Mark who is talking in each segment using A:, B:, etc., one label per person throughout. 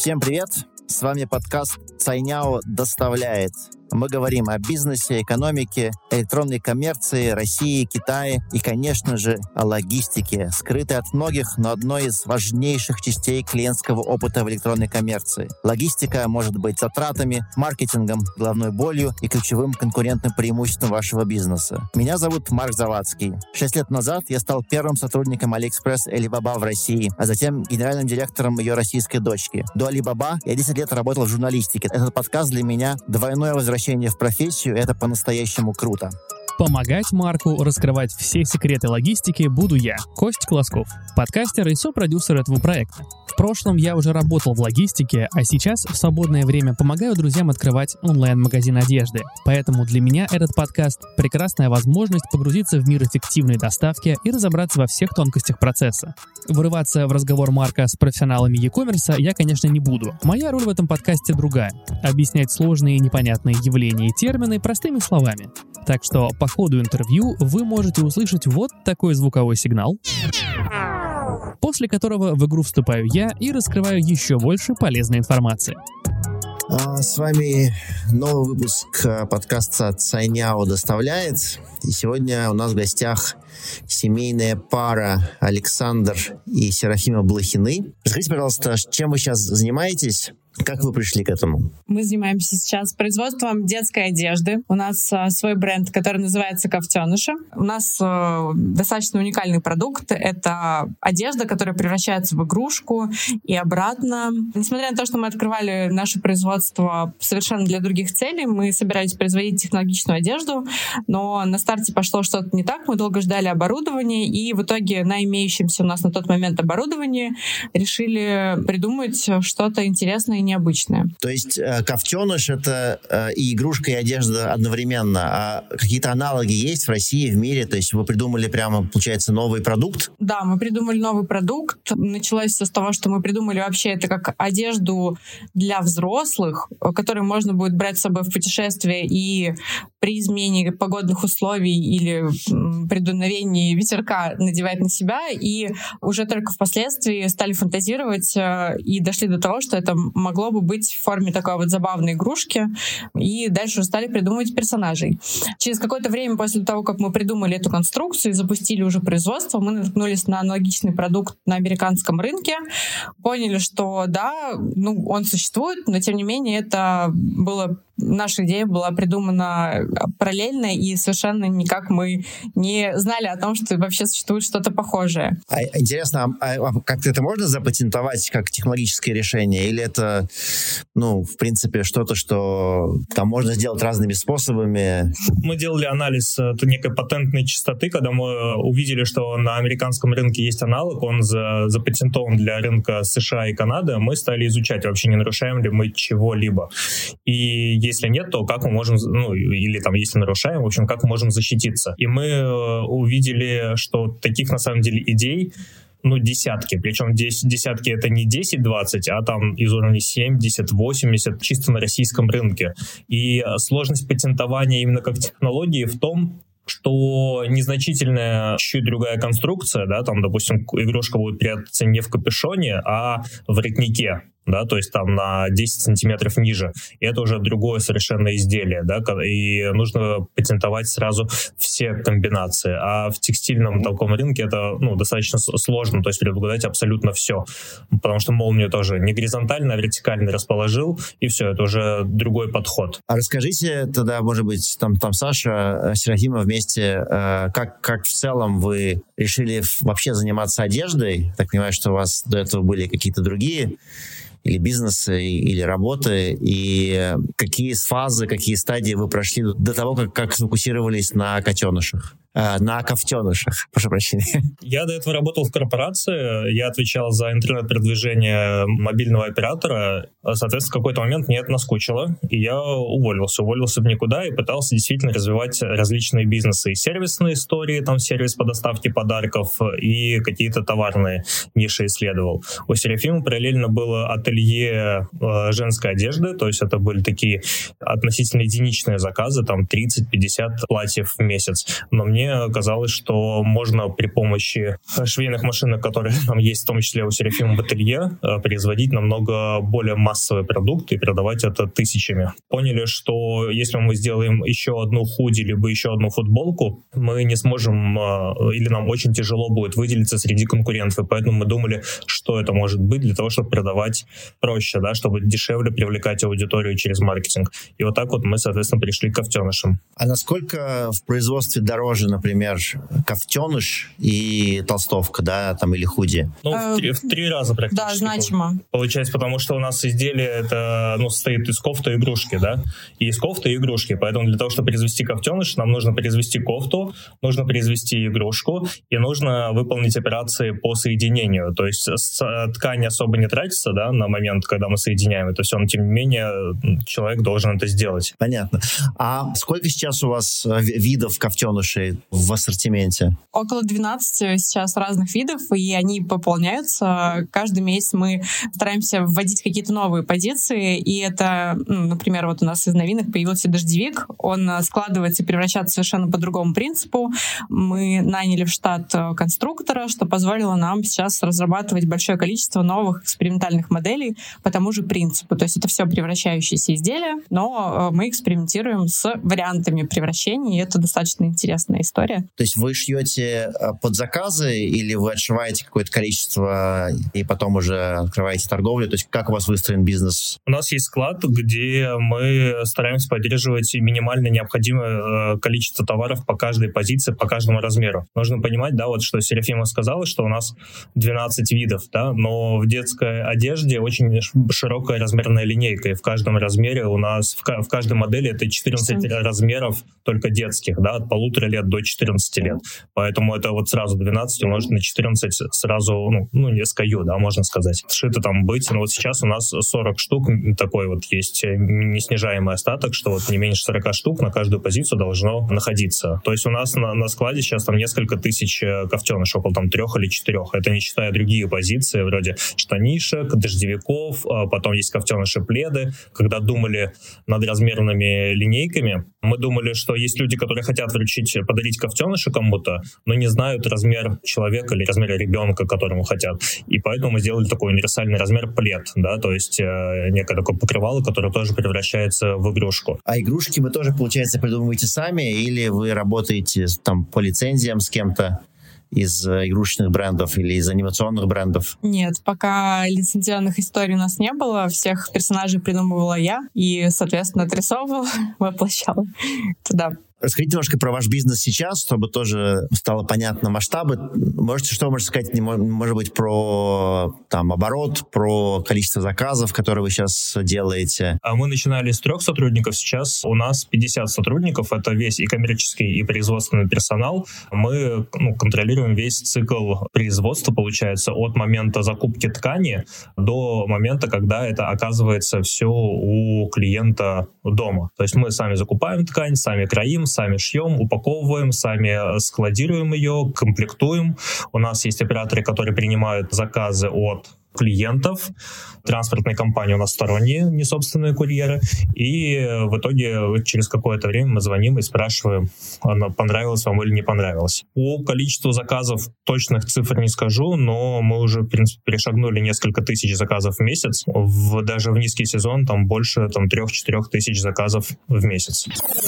A: Всем привет! С вами подкаст «Цайняо доставляет». Мы говорим о бизнесе, экономике, электронной коммерции, России, Китае и, конечно же, о логистике, скрытой от многих, но одной из важнейших частей клиентского опыта в электронной коммерции. Логистика может быть затратами, маркетингом, головной болью и ключевым конкурентным преимуществом вашего бизнеса. Меня зовут Марк Завадский. 6 лет назад я стал первым сотрудником AliExpress Alibaba в России, а затем генеральным директором ее российской дочки. До Alibaba я 10 лет работал в журналистике. Этот подкаст для меня двойное возвращение в профессию, это по-настоящему круто.
B: Помогать Марку раскрывать все секреты логистики буду я, Костя Колосков, подкастер и сопродюсер этого проекта. В прошлом я уже работал в логистике, а сейчас в свободное время помогаю друзьям открывать онлайн-магазин одежды. Поэтому для меня этот подкаст – прекрасная возможность погрузиться в мир эффективной доставки и разобраться во всех тонкостях процесса. Вырываться в разговор Марка с профессионалами e-commerce я, конечно, не буду. Моя роль в этом подкасте другая – объяснять сложные и непонятные явления и термины простыми словами. Так что по ходу интервью вы можете услышать вот такой звуковой сигнал, после которого в игру вступаю я и раскрываю еще больше полезной информации.
A: С вами новый выпуск подкаста «Цайняо доставляет». И сегодня у нас в гостях семейная пара Александр и Серафима Блохины. Расскажите, пожалуйста, чем вы сейчас занимаетесь? Как вы пришли к этому?
C: Мы занимаемся сейчас производством детской одежды. У нас свой бренд, который называется «Ковтеныши». У нас достаточно уникальный продукт. Это одежда, которая превращается в игрушку и обратно. Несмотря на то, что мы открывали наше производство совершенно для других целей, мы собирались производить технологичную одежду, но на старте пошло что-то не так. Мы долго ждали оборудования, и в итоге на имеющемся у нас на тот момент оборудовании решили придумать что-то интересное и необычное.
A: То есть ковтеныш — это и игрушка, и одежда одновременно. А какие-то аналоги есть в России, в мире? То есть вы придумали прямо, получается, новый продукт?
C: Да, мы придумали новый продукт. Началось с того, что мы придумали вообще это как одежду для взрослых, которую можно будет брать с собой в путешествие и при измене погодных условий или при дуновении ветерка надевать на себя. И уже только впоследствии стали фантазировать и дошли до того, что это могло бы быть в форме такой вот забавной игрушки, и дальше уже стали придумывать персонажей. Через какое-то время после того, как мы придумали эту конструкцию и запустили уже производство, мы наткнулись на аналогичный продукт на американском рынке, поняли, что да, он существует, но тем не менее наша идея была придумана параллельно, и совершенно никак мы не знали о том, что вообще существует что-то похожее.
A: Интересно, как-то это можно запатентовать как технологическое решение? Или это, в принципе, что-то, что там можно сделать разными способами?
D: Мы делали анализ некой патентной частоты, когда мы увидели, что на американском рынке есть аналог, он запатентован для рынка США и Канады. Мы стали изучать, вообще не нарушаем ли мы чего-либо. И если нет, то как мы можем, или там, если нарушаем, в общем, как мы можем защититься. И мы увидели, что таких, на самом деле, идей, десятки. Причем десятки — это не 10-20, а там из уровня 70-80 чисто на российском рынке. И сложность патентования именно как технологии в том, что незначительная, чуть другая конструкция, да, там, допустим, игрушка будет прятаться не в капюшоне, а в воротнике. Да, то есть там на 10 сантиметров ниже. И это уже другое совершенно изделие, да, и нужно патентовать сразу все комбинации. А в текстильном таком рынке это, достаточно сложно, то есть предугадать абсолютно все. Потому что молнию тоже не горизонтально, а вертикально расположил, и все, это уже другой подход.
A: А расскажите тогда, может быть, там Саша, Серафима вместе, как в целом вы решили вообще заниматься одеждой? Так понимаю, что у вас до этого были какие-то другие или бизнесы, или работы, и какие фазы, какие стадии вы прошли до того, как сфокусировались на котенышах? На ковтенышах, прошу прощения.
D: Я до этого работал в корпорации, я отвечал за интернет-продвижение мобильного оператора. Соответственно, в какой-то момент мне это наскучило, и я уволился в никуда и пытался действительно развивать различные бизнесы. И сервисные истории, там сервис по доставке подарков, и какие-то товарные ниши исследовал. У Серафимы параллельно было ателье женской одежды, то есть это были такие относительно единичные заказы, там 30-50 платьев в месяц. Но мне мне казалось, что можно при помощи швейных машинок, которые там есть, в том числе у Серафима в ателье, производить намного более массовый продукт и продавать это тысячами. Поняли, что если мы сделаем еще одну худи, либо еще одну футболку, мы не сможем, или нам очень тяжело будет выделиться среди конкурентов. И поэтому мы думали, что это может быть для того, чтобы продавать проще, да, чтобы дешевле привлекать аудиторию через маркетинг. И вот так вот мы, соответственно, пришли к кофтенышам.
A: А насколько в производстве дороже, например, кофтеныш и толстовка, да, там, или худи?
D: В 3 раза практически.
C: Да, значимо.
D: Получается, потому что у нас изделие это, состоит из кофты и игрушки, да, и из кофты и игрушки. Поэтому для того, чтобы произвести кофтеныш, нам нужно произвести кофту, нужно произвести игрушку и нужно выполнить операции по соединению. То есть ткань особо не тратится, да, на момент, когда мы соединяем это все, но тем не менее человек должен это сделать.
A: Понятно. А сколько сейчас у вас видов кофтенышей в ассортименте?
C: Около 12 сейчас разных видов, и они пополняются. Каждый месяц мы стараемся вводить какие-то новые позиции, и это, например, вот у нас из новинок появился дождевик, он складывается и превращается совершенно по другому принципу. Мы наняли в штат конструктора, что позволило нам сейчас разрабатывать большое количество новых экспериментальных моделей по тому же принципу. То есть это все превращающиеся изделия, но мы экспериментируем с вариантами превращений, и это достаточно интересная история.
A: То есть вы шьете под заказы или вы отшиваете какое-то количество и потом уже открываете торговлю? То есть как у вас выстроен бизнес?
D: У нас есть склад, где мы стараемся поддерживать минимально необходимое количество товаров по каждой позиции, по каждому размеру. Нужно понимать, да, вот что Серафима сказала, что у нас 12 видов, да, но в детской одежде очень широкая размерная линейка, и в каждом размере у нас, в каждой модели это 14 размеров только детских, да, от 1,5 лет до 14 лет. Поэтому это вот сразу 12 умножить на 14 сразу, не SKU, да, можно сказать. Сшито там быть, но вот сейчас у нас 40 штук, такой вот есть неснижаемый остаток, что вот не меньше 40 штук на каждую позицию должно находиться. То есть у нас на складе сейчас там несколько тысяч кофтенышей, около там 3 или 4. Это не считая другие позиции, вроде штанишек, дождевиков, потом есть кофтеныши-пледы. Когда думали над размерными линейками, мы думали, что есть люди, которые хотят подарить кофтеныша кому-то, но не знают размер человека или размер ребенка, которому хотят. И поэтому мы сделали такой универсальный размер плед, да, то есть некое такое покрывало, которое тоже превращается в игрушку.
A: А игрушки вы тоже, получается, придумываете сами или вы работаете там по лицензиям с кем-то из игрушечных брендов или из анимационных брендов?
C: Нет, пока лицензионных историй у нас не было. Всех персонажей придумывала я и, соответственно, отрисовывала, воплощала туда.
A: Расскажите немножко про ваш бизнес сейчас, чтобы тоже стало понятно масштабы. Что вы можете сказать, может быть, про оборот, про количество заказов, которые вы сейчас делаете?
D: Мы начинали с 3 сотрудников, сейчас у нас 50 сотрудников, это весь и коммерческий, и производственный персонал. Мы контролируем весь цикл производства, получается, от момента закупки ткани до момента, когда это оказывается все у клиента дома. То есть мы сами закупаем ткань, сами краим, сами шьем, упаковываем, сами складируем ее, комплектуем. У нас есть операторы, которые принимают заказы от клиентов, транспортные компании у нас сторонние, не собственные курьеры, и в итоге через какое-то время мы звоним и спрашиваем, понравилось вам или не понравилось. По количеству заказов точных цифр не скажу, но мы уже, в принципе, перешагнули несколько тысяч заказов в месяц. Даже в низкий сезон там больше 3-4 тысяч заказов в месяц.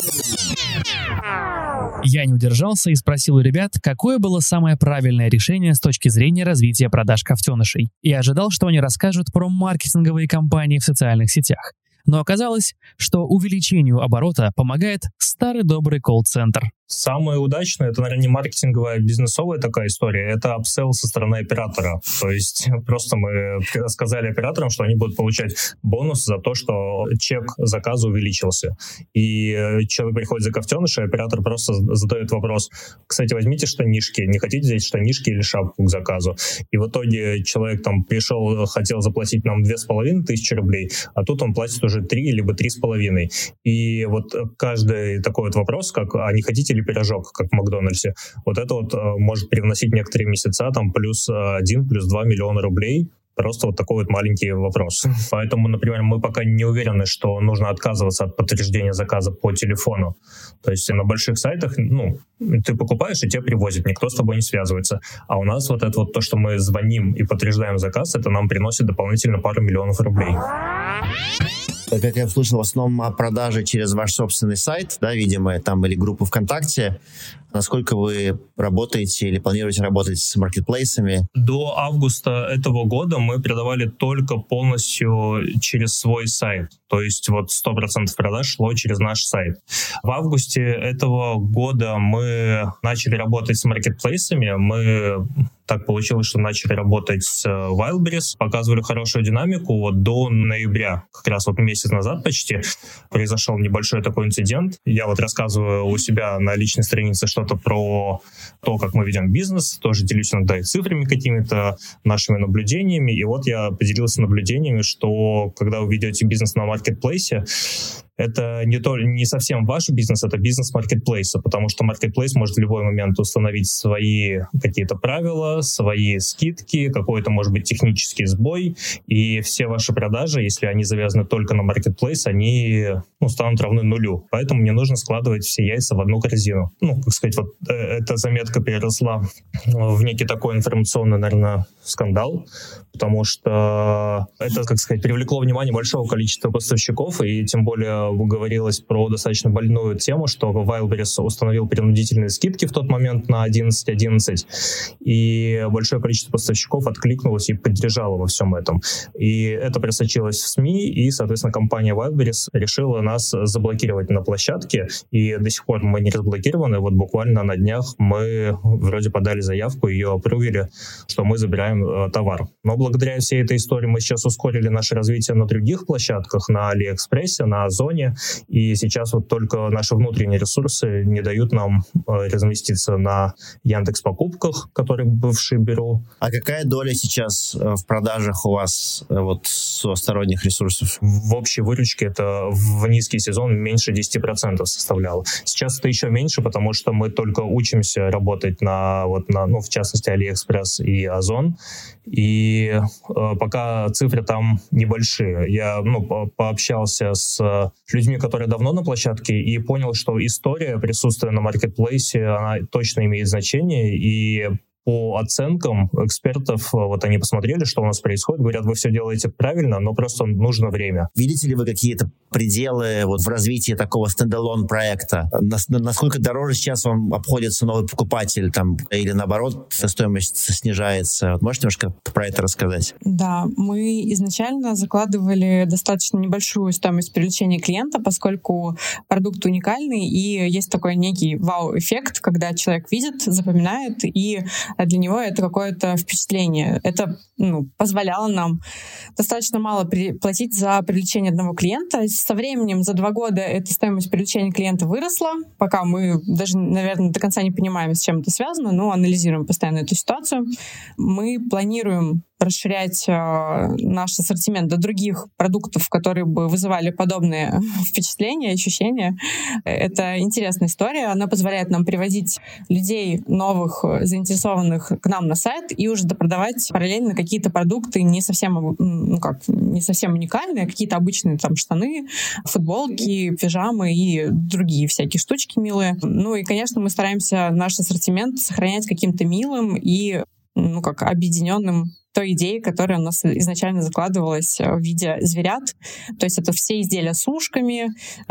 B: Я не удержался и спросил у ребят, какое было самое правильное решение с точки зрения развития продаж кофтенышей. И ожидал, что они расскажут про маркетинговые кампании в социальных сетях. Но оказалось, что увеличению оборота помогает старый добрый колл-центр.
D: Самое удачное, это, наверное, не маркетинговая, а бизнесовая такая история, это апсейл со стороны оператора. То есть просто мы сказали операторам, что они будут получать бонус за то, что чек заказа увеличился. И человек приходит за кофтенышем, и оператор просто задает вопрос: кстати, возьмите штанишки, не хотите взять штанишки или шапку к заказу? И в итоге человек пришел, хотел заплатить нам 2500 рублей, а тут он платит уже 3 либо 3,5. И вот каждый такой вот вопрос, как: а не хотите ли пирожок, как в Макдональдсе, вот это вот может привносить некоторые месяца, плюс 1, плюс 2 миллиона рублей Просто вот такой вот маленький вопрос. Поэтому, например, мы пока не уверены, что нужно отказываться от подтверждения заказа по телефону. То есть на больших сайтах, ты покупаешь, и тебе привозят, никто с тобой не связывается. А у нас вот это вот то, что мы звоним и подтверждаем заказ, это нам приносит дополнительно пару миллионов рублей.
A: Как я услышал, в основном о продаже через ваш собственный сайт, да, видимо, там или группу ВКонтакте. Насколько вы работаете или планируете работать с маркетплейсами?
D: До августа этого года мы продавали только полностью через свой сайт. То есть вот 100% продаж шло через наш сайт. В августе этого года мы начали работать с маркетплейсами. Так получилось, что начали работать с Wildberries, показывали хорошую динамику. Вот до ноября, как раз вот месяц назад почти, произошел небольшой такой инцидент. Я вот рассказываю у себя на личной странице что-то про то, как мы ведем бизнес, тоже делюсь иногда и цифрами какими-то, нашими наблюдениями. И вот я поделился наблюдениями, что когда вы ведете бизнес на маркетплейсе, это не совсем ваш бизнес, это бизнес маркетплейса, потому что маркетплейс может в любой момент установить свои какие-то правила, свои скидки, какой-то, может быть, технический сбой, и все ваши продажи, если они завязаны только на маркетплейс, они станут равны нулю. Поэтому мне нужно складывать все яйца в одну корзину. Эта заметка переросла в некий такой информационный, наверное, скандал, потому что это, привлекло внимание большого количества поставщиков, и тем более говорилось про достаточно больную тему, что Wildberries установил принудительные скидки в тот момент на 11.11, и большое количество поставщиков откликнулось и поддержало во всем этом. И это просочилось в СМИ, и, соответственно, компания Wildberries решила нас заблокировать на площадке, и до сих пор мы не разблокированы. Вот буквально на днях мы вроде подали заявку, ее апрувили, что мы забираем товар. Но благодаря всей этой истории мы сейчас ускорили наше развитие на других площадках, на Алиэкспрессе, на Озоне, и сейчас вот только наши внутренние ресурсы не дают нам разместиться на Яндекс.Покупках, который бывший Беру.
A: А какая доля сейчас в продажах у вас со сторонних ресурсов?
D: В общей выручке это в низкий сезон меньше 10% составляло. Сейчас это еще меньше, потому что мы только учимся работать на в частности, Алиэкспресс и Озон, и пока цифры там небольшие. Я пообщался с людьми, которые давно на площадке, и понял, что история присутствия на маркетплейсе, она точно имеет значение, и по оценкам экспертов, они посмотрели, что у нас происходит, говорят, вы все делаете правильно, но просто нужно время.
A: Видите ли вы какие-то пределы в развитии такого стендалон проекта? Насколько дороже сейчас вам обходится новый покупатель, или наоборот, стоимость снижается? Можете немножко про это рассказать?
C: Да, мы изначально закладывали достаточно небольшую стоимость привлечения клиента, поскольку продукт уникальный, и есть такой некий вау-эффект, когда человек видит, запоминает, и для него это какое-то впечатление. Это позволяло нам достаточно мало платить за привлечение одного клиента. Со временем, за 2 года, эта стоимость привлечения клиента выросла, пока мы даже, наверное, до конца не понимаем, с чем это связано, но анализируем постоянно эту ситуацию. Мы планируем расширять наш ассортимент до других продуктов, которые бы вызывали подобные впечатления, ощущения. Это интересная история. Она позволяет нам приводить людей новых, заинтересованных к нам на сайт и уже допродавать параллельно какие-то продукты не совсем уникальные, а какие-то обычные штаны, футболки, пижамы и другие всякие штучки милые. И, конечно, мы стараемся наш ассортимент сохранять каким-то милым и объединенным той идеи, которая у нас изначально закладывалась в виде зверят. То есть это все изделия с ушками,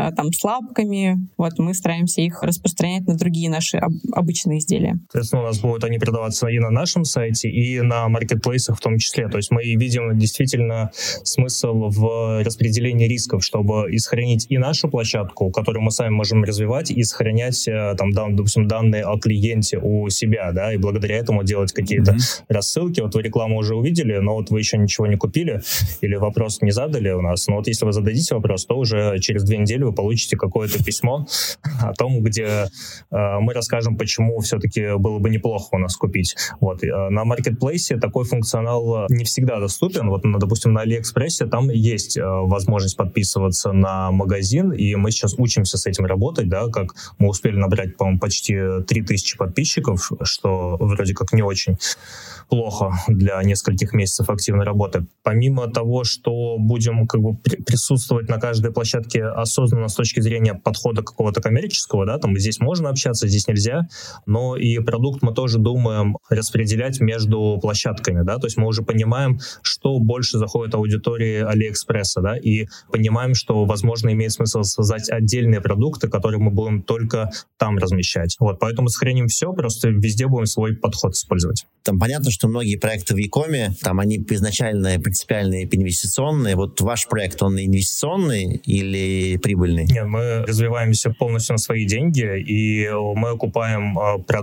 C: с лапками. Мы стараемся их распространять на другие наши обычные изделия.
D: Соответственно, у нас будут они продаваться и на нашем сайте, и на маркетплейсах в том числе. То есть мы видим действительно смысл в распределении рисков, чтобы и сохранить и нашу площадку, которую мы сами можем развивать, и сохранять, допустим, данные о клиенте у себя, да, и благодаря этому делать какие-то рассылки. Вы рекламу уже увидели, но вы еще ничего не купили или вопрос не задали у нас. Но если вы зададите вопрос, то уже через 2 недели вы получите какое-то письмо о том, где мы расскажем, почему все-таки было бы неплохо у нас купить. На маркетплейсе такой функционал не всегда доступен. Допустим, на Алиэкспрессе там есть возможность подписываться на магазин, и мы сейчас учимся с этим работать, да, как мы успели набрать, по-моему, почти 3000 подписчиков, что вроде как не очень плохо для нескольких нескольких месяцев активной работы. Помимо того, что будем присутствовать на каждой площадке осознанно с точки зрения подхода какого-то коммерческого, да, там здесь можно общаться, здесь нельзя, но и продукт мы тоже думаем распределять между площадками, да, то есть мы уже понимаем, что больше заходит аудитории Алиэкспресса, да, и понимаем, что, возможно, имеет смысл создать отдельные продукты, которые мы будем только там размещать. Вот, поэтому сохраним все, просто везде будем свой подход использовать.
A: Там понятно, что многие проекты в e-коме, там они изначально принципиальные инвестиционные. Вот ваш проект, он инвестиционный или прибыльный?
D: Нет, мы развиваемся полностью на свои деньги, и мы окупаем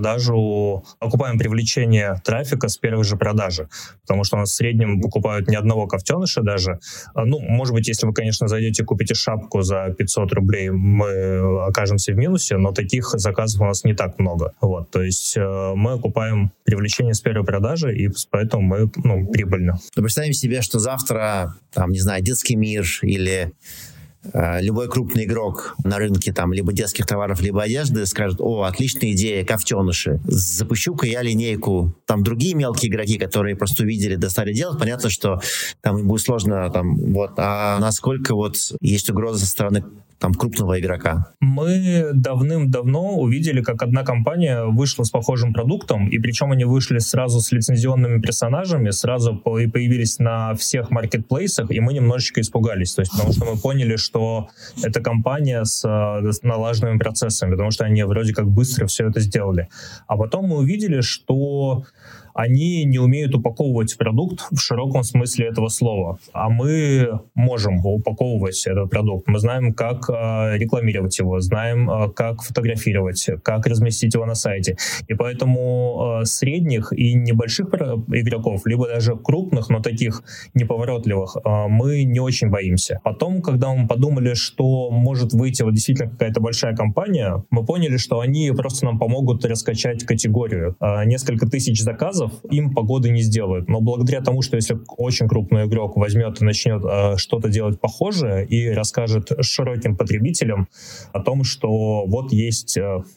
D: привлечение трафика с первой же продажи. Потому что у нас в среднем покупают ни одного кофтеныша даже. Ну, может быть, если вы, конечно, зайдете и купите шапку за 500 рублей, мы окажемся в минусе, но таких заказов у нас не так много. Вот, то есть мы окупаем привлечение с первой продажи, и поэтому мы прибыльны.
A: Представим себе, что завтра, там, не знаю, детский мир или любой крупный игрок на рынке там либо детских товаров, либо одежды скажет: о, отличная идея, кофтеныша. Запущу-ка я линейку. Там другие мелкие игроки, которые просто увидели, достали делать, понятно, что там им будет сложно, там, вот. А насколько вот есть угроза со стороны там крупного игрока?
D: Мы давным-давно увидели, как одна компания вышла с похожим продуктом, и причем они вышли сразу с лицензионными персонажами, сразу появились на всех маркетплейсах, и мы немножечко испугались, то есть потому что мы поняли, что это компания с налаженными процессами, потому что они вроде как быстро все это сделали. А потом мы увидели, что они не умеют упаковывать продукт в широком смысле этого слова. А мы можем упаковывать этот продукт. Мы знаем, как рекламировать его, знаем, как фотографировать, как разместить его на сайте. И поэтому средних и небольших игроков, либо даже крупных, но таких неповоротливых, мы не очень боимся. Потом, когда мы подумали, что может выйти вот действительно какая-то большая компания, мы поняли, что они просто нам помогут раскачать категорию. Несколько тысяч заказов им погоды не сделают. Но благодаря тому, что если очень крупный игрок возьмет и начнет что-то делать похожее и расскажет широким потребителям о том, что вот есть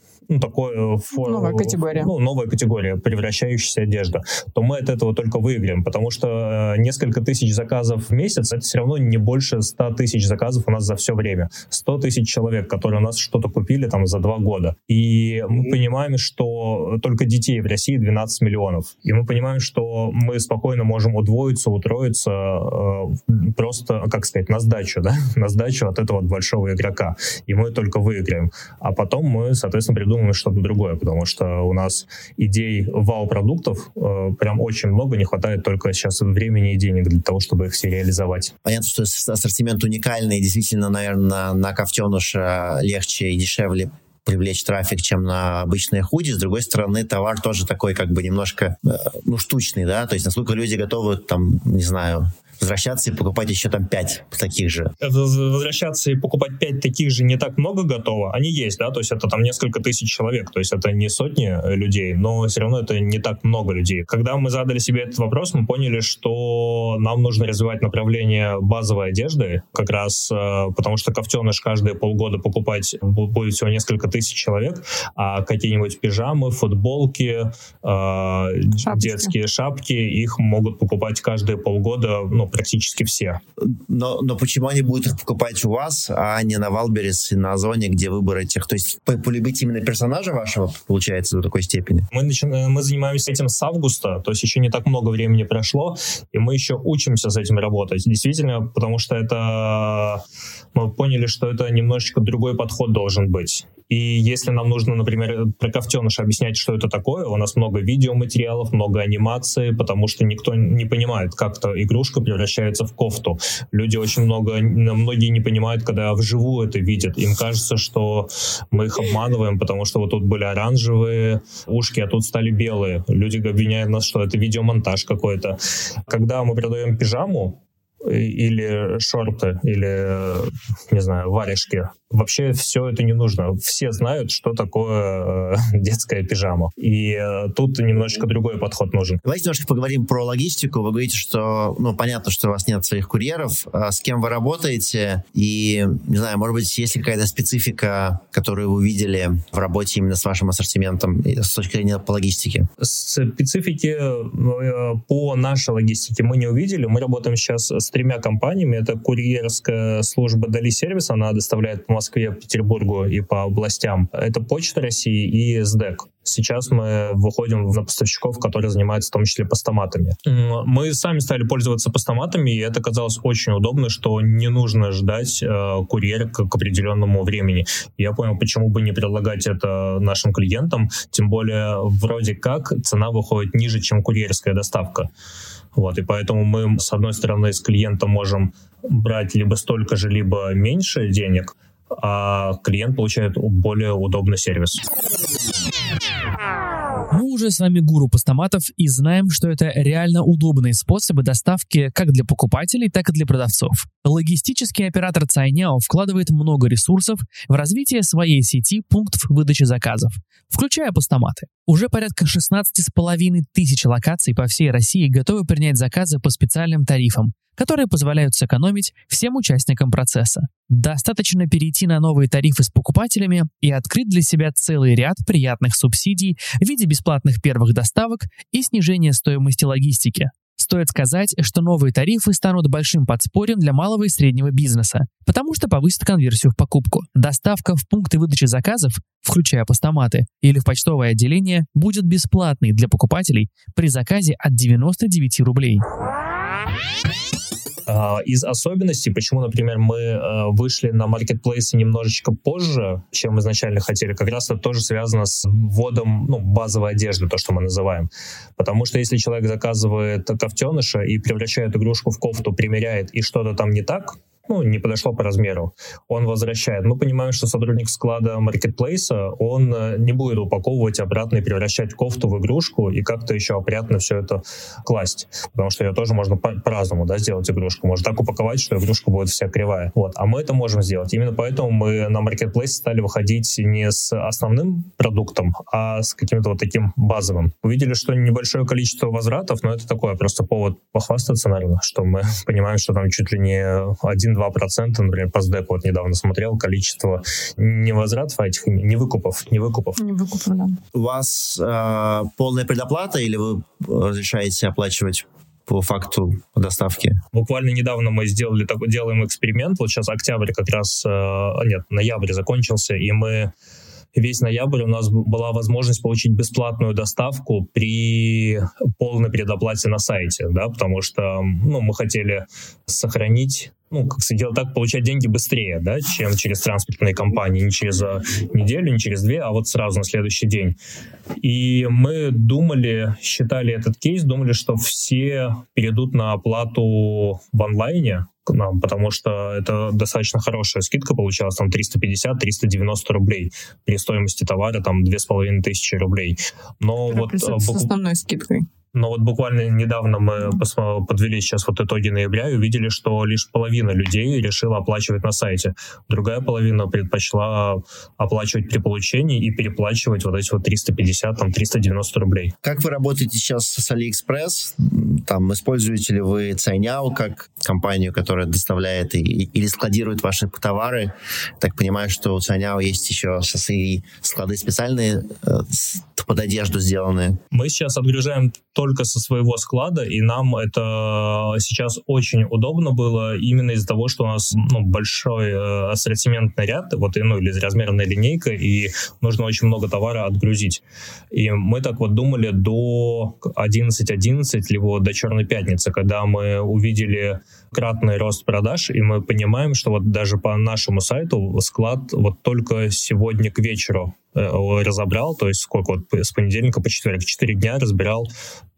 D: новая категория, превращающаяся одежда, то мы от этого только выиграем, потому что несколько тысяч заказов в месяц — это все равно не больше 100 тысяч заказов у нас за все время. 100 тысяч человек, которые у нас что-то купили там за 2 года. И мы понимаем, что только детей в России 12 миллионов. И мы понимаем, что мы спокойно можем удвоиться, утроиться просто, как сказать, на сдачу, да? На сдачу от этого большого игрока. И мы только выиграем. А потом мы, соответственно, придумаем что-то другое, потому что у нас идей вау-продуктов прям очень много, не хватает только сейчас времени и денег для того, чтобы их все реализовать.
A: Понятно, что ассортимент уникальный, действительно, наверное, на кофтеныша легче и дешевле привлечь трафик, чем на обычные худи. С другой стороны, товар тоже такой как бы немножко, штучный, да, то есть насколько люди готовы, там, не знаю, возвращаться и покупать еще там 5 таких же.
D: Возвращаться и покупать 5 таких же не так много готово. Они есть, да, то есть это там несколько тысяч человек, то есть это не сотни людей, но все равно это не так много людей. Когда мы задали себе этот вопрос, мы поняли, что нам нужно развивать направление базовой одежды, как раз потому что кофтеныш каждые полгода покупать будет всего несколько тысяч человек, а какие-нибудь пижамы, футболки, детские шапки, их могут покупать каждые полгода, практически все.
A: Но почему они будут их покупать у вас, а не на Вайлдберрис и на Озоне, где выбор этих? То есть полюбить именно персонажа вашего, получается, до такой степени?
D: Мы занимаемся этим с августа, то есть еще не так много времени прошло, и мы еще учимся с этим работать. Действительно, потому что мы поняли, что это немножечко другой подход должен быть. И если нам нужно, например, про кофтеныша объяснять, что это такое, у нас много видеоматериалов, много анимации, потому что никто не понимает, как-то игрушка превращается в кофту. Многие не понимают, когда вживую это видят. Им кажется, что мы их обманываем, потому что вот тут были оранжевые ушки, а тут стали белые. Люди обвиняют нас, что это видеомонтаж какой-то. Когда мы продаем пижаму, или шорты, или, не знаю, варежки. Вообще все это не нужно. Все знают, что такое детская пижама. И тут немножечко другой подход нужен.
A: Давайте немножко поговорим про логистику. Вы говорите, что, понятно, что у вас нет своих курьеров. А с кем вы работаете? И, не знаю, может быть, есть ли какая-то специфика, которую вы увидели в работе именно с вашим ассортиментом с точки зрения по логистике?
D: Специфики по нашей логистике мы не увидели. Мы работаем сейчас с 3 компаниями. Это курьерская служба Dali Service, она доставляет по Москве, Петербургу и по областям. Это Почта России и СДЭК. Сейчас мы выходим на поставщиков, которые занимаются в том числе постаматами. Мы сами стали пользоваться постаматами, и это казалось очень удобно, что не нужно ждать курьера к определенному времени. Я понял, почему бы не предлагать это нашим клиентам, тем более вроде как цена выходит ниже, чем курьерская доставка. Вот, и поэтому мы, с одной стороны, с клиента можем брать либо столько же, либо меньше денег, а клиент получает более удобный сервис.
B: Мы уже с вами гуру постаматов и знаем, что это реально удобные способы доставки как для покупателей, так и для продавцов. Логистический оператор Cainiao вкладывает много ресурсов в развитие своей сети пунктов выдачи заказов, включая постаматы. Уже порядка 16,5 тысяч локаций по всей России готовы принять заказы по специальным тарифам, которые позволяют сэкономить всем участникам процесса. Достаточно перейти на новые тарифы с покупателями и открыть для себя целый ряд приятных субсидий в виде бесплатных первых доставок и снижения стоимости логистики. Стоит сказать, что новые тарифы станут большим подспорьем для малого и среднего бизнеса, потому что повысят конверсию в покупку. Доставка в пункты выдачи заказов, включая постаматы, или в почтовое отделение, будет бесплатной для покупателей при заказе от 99 рублей.
D: Из особенностей, почему, например, мы вышли на маркетплейсы немножечко позже, чем изначально хотели, как раз это тоже связано с вводом базовой одежды, то, что мы называем. Потому что если человек заказывает кофтеныша и превращает игрушку в кофту, примеряет, и что-то там не так, не подошло по размеру, он возвращает. Мы понимаем, что сотрудник склада маркетплейса, он не будет упаковывать обратно и превращать кофту в игрушку и как-то еще опрятно все это класть. Потому что ее тоже можно по-разному сделать игрушку. Можно так упаковать, что игрушка будет вся кривая. А мы это можем сделать. Именно поэтому мы на маркетплейсе стали выходить не с основным продуктом, а с каким-то таким базовым. Увидели, что небольшое количество возвратов, но это такое просто повод похвастаться, наверное, что мы понимаем, что там чуть ли не 1-2%, например, по SDEC недавно смотрел, количество невозвратов, а этих невыкупов.
C: Невыкупов, да.
A: У вас полная предоплата или вы разрешаете оплачивать по факту доставки?
D: Буквально недавно мы делаем эксперимент. Сейчас октябрь как раз... ноябрь закончился, и мы... Весь ноябрь у нас была возможность получить бесплатную доставку при полной предоплате на сайте, потому что мы хотели сохранить, получать деньги быстрее, чем через транспортные компании, не через неделю, не через 2, а сразу на следующий день. И мы считали этот кейс, думали, что все перейдут на оплату в онлайне, потому что это достаточно хорошая скидка получалась, 350-390 рублей при стоимости товара 2500 рублей. Но
C: с основной скидкой.
D: Но буквально недавно мы подвели сейчас итоги ноября и увидели, что лишь половина людей решила оплачивать на сайте. Другая половина предпочла оплачивать при получении и переплачивать эти 350-390 рублей.
A: Как вы работаете сейчас с AliExpress? Используете ли вы Cainiao как компанию, которая доставляет или складирует ваши товары? Так понимаю, что у Cainiao есть еще свои склады специальные под одежду сделанные.
D: Мы сейчас отгружаем только со своего склада, и нам это сейчас очень удобно было именно из-за того, что у нас большой ассортиментный ряд, или размерная линейка, и нужно очень много товара отгрузить. И мы так думали до 11.11, либо до Черной пятницы, когда мы увидели кратный рост продаж, и мы понимаем, что даже по нашему сайту склад только сегодня к вечеру разобрал, то есть с понедельника по четверг, 4 дня разбирал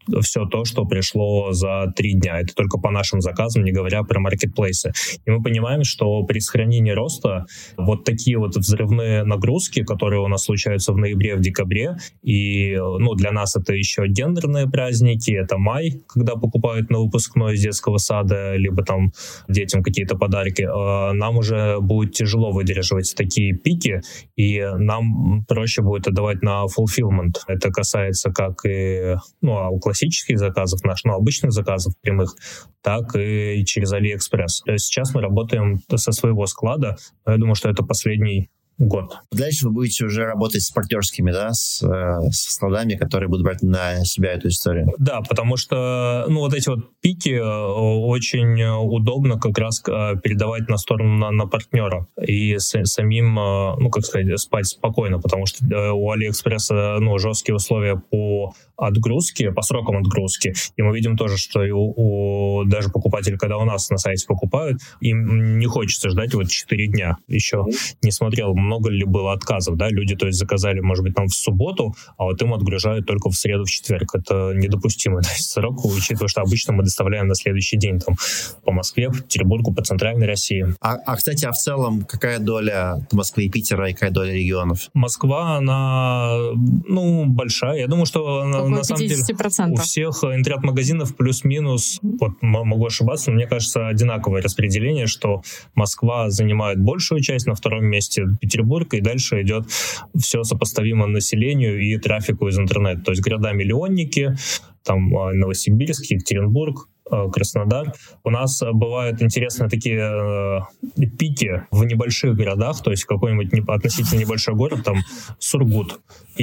D: все то, что пришло за 3 дня. Это только по нашим заказам, не говоря про маркетплейсы. И мы понимаем, что при сохранении роста вот такие вот взрывные нагрузки, которые у нас случаются в ноябре, в декабре, и для нас это еще гендерные праздники, это май, когда покупают на выпускной из детского сада, либо там детям какие-то подарки, нам уже будет тяжело выдерживать такие пики, и нам проще будет отдавать на fulfillment. Это касается как и у классических заказов наших, обычных заказов прямых, так и через AliExpress. Сейчас мы работаем со своего склада, но я думаю, что это последний год.
A: Дальше вы будете уже работать с партнерскими, да, с складами, которые будут брать на себя эту историю.
D: Да, потому что, вот эти вот пики очень удобно как раз передавать на сторону на партнера и самим, спать спокойно, потому что у AliExpress, жесткие условия по отгрузке, по срокам отгрузки, и мы видим тоже, что и у даже покупателей, когда у нас на сайте покупают, им не хочется ждать 4 дня. Еще не смотрел, много ли было отказов, да, люди, то есть, заказали, может быть, там в субботу, а вот им отгружают только в среду, в четверг. Это недопустимо, то есть, срок, учитывая, что обычно мы доставляем на следующий день, там, по Москве, по Петербургу, по центральной России.
A: Кстати, в целом, какая доля Москвы и Питера, и какая доля регионов?
D: Москва, она, большая. Я думаю, что на самом деле у всех интернет-магазинов плюс-минус, могу ошибаться, но мне кажется, одинаковое распределение, что Москва занимает большую часть, на втором месте Петербург, и дальше идет все сопоставимо населению и трафику из интернета. То есть города-миллионники, там Новосибирск, Екатеринбург, Краснодар. У нас бывают интересные такие пики в небольших городах, то есть какой-нибудь относительно небольшой город, там Сургут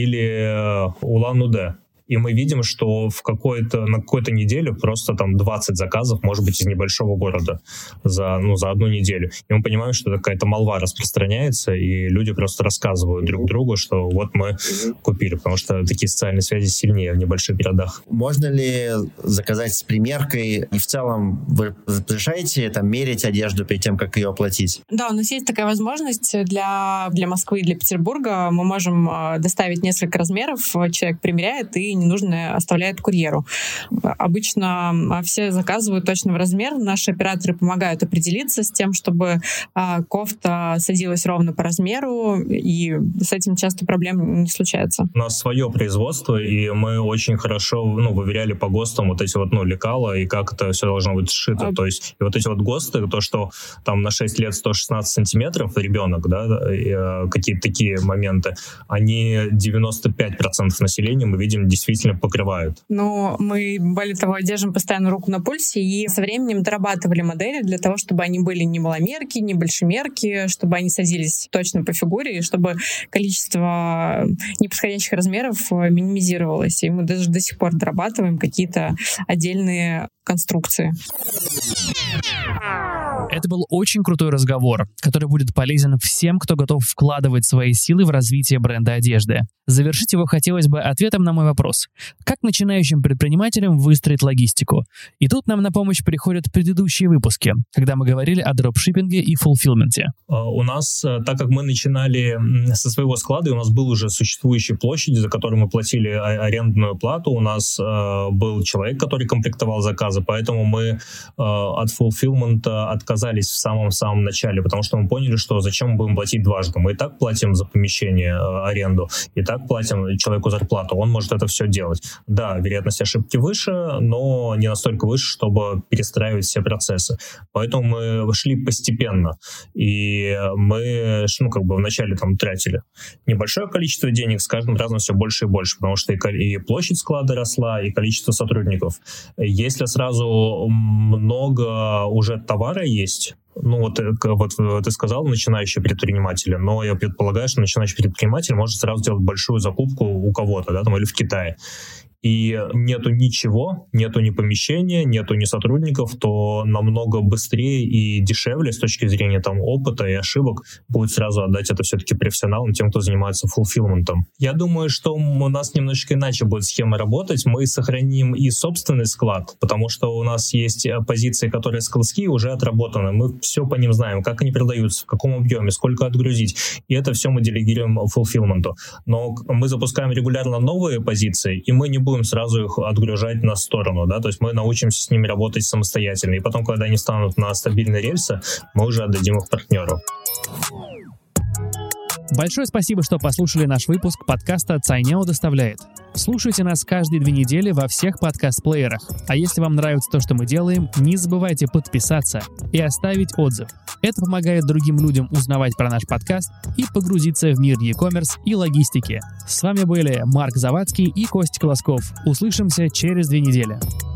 D: или Улан-Удэ. И мы видим, что на какую-то неделю просто там 20 заказов, может быть, из небольшого города за одну неделю. И мы понимаем, что какая-то молва распространяется, и люди просто рассказывают друг другу, что вот мы купили, потому что такие социальные связи сильнее в небольших городах.
A: Можно ли заказать с примеркой? И в целом вы разрешаете мерить одежду перед тем, как ее оплатить?
C: Да, у нас есть такая возможность для Москвы и для Петербурга. Мы можем доставить несколько размеров, человек примеряет и не нужно оставляет курьеру. Обычно все заказывают точно в размер. Наши операторы помогают определиться с тем, чтобы кофта садилась ровно по размеру, и с этим часто проблем не случается.
D: У нас свое производство, и мы очень хорошо выверяли по ГОСТам вот эти лекала, и как это все должно быть сшито. То есть и вот эти ГОСТы, то, что там на 6 лет 116 сантиметров ребенок, да, какие-то такие моменты, они 95% населения, мы видим, действительно покрывают.
C: Но мы, более того, держим постоянно руку на пульсе и со временем дорабатывали модели для того, чтобы они были не маломерки, не большемерки, чтобы они садились точно по фигуре, и чтобы количество неподходящих размеров минимизировалось. И мы даже до сих пор дорабатываем какие-то отдельные конструкции.
B: Это был очень крутой разговор, который будет полезен всем, кто готов вкладывать свои силы в развитие бренда одежды. Завершить его хотелось бы ответом на мой вопрос. Как начинающим предпринимателям выстроить логистику? И тут нам на помощь приходят предыдущие выпуски, когда мы говорили о дропшиппинге и фулфилменте.
D: У нас, так как мы начинали со своего склада, у нас был уже существующая площадь, за которую мы платили арендную плату, у нас был человек, который комплектовал заказы, поэтому мы от фулфилмента отказались в самом-самом начале, потому что мы поняли, что зачем мы будем платить дважды. Мы и так платим за помещение аренду, и так платим человеку зарплату, он может это все делать. Да, вероятность ошибки выше, но не настолько выше, чтобы перестраивать все процессы. Поэтому мы шли постепенно, и мы вначале тратили небольшое количество денег, с каждым разом все больше и больше, потому что и площадь склада росла, и количество сотрудников. Если сразу много уже товара есть, ты сказал, начинающие предприниматели, но я предполагаю, что начинающий предприниматель может сразу сделать большую закупку у кого-то, или в Китае. И нету ничего, нету ни помещения, нету ни сотрудников, то намного быстрее и дешевле с точки зрения опыта и ошибок будет сразу отдать это все-таки профессионалам, тем, кто занимается фулфилментом. Я думаю, что у нас немножечко иначе будет схема работать. Мы сохраним и собственный склад, потому что у нас есть позиции, которые складские, уже отработаны. Мы все по ним знаем, как они продаются, в каком объеме, сколько отгрузить. И это все мы делегируем фулфилменту. Но мы запускаем регулярно новые позиции, и мы не будем будем сразу их отгружать на сторону, да, то есть мы научимся с ними работать самостоятельно, и потом, когда они станут на стабильные рельсы, мы уже отдадим их партнеру.
B: Большое спасибо, что послушали наш выпуск подкаста «Cainiao доставляет». Слушайте нас каждые 2 недели во всех подкаст-плеерах. А если вам нравится то, что мы делаем, не забывайте подписаться и оставить отзыв. Это помогает другим людям узнавать про наш подкаст и погрузиться в мир e-commerce и логистики. С вами были Марк Завадский и Костя Колосков. Услышимся через 2 недели.